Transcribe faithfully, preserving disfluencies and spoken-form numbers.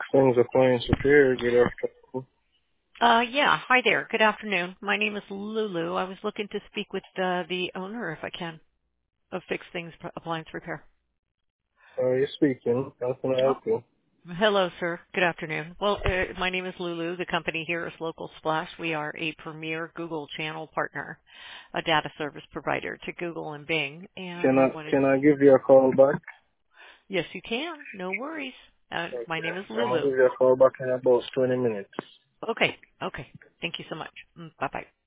Things appliance repair. Good afternoon. Uh, yeah. Hi there. Good afternoon. My name is Lulu. I was looking to speak with uh, the owner, if I can, of Fix Things P- Appliance Repair. Uh, you're speaking. How can I Oh, help you? hello, sir. Good afternoon. Well, uh, my name is Lulu. The company here is Local Splash. We are a premier Google channel partner, a data service provider to Google and Bing, and Can we I wanted. can I give you a call back? Yes, you can. No worries. Uh, my name is Okay. I'm gonna Lulu. give you a call back in about twenty minutes. Okay. Okay. Thank you so much. Bye bye.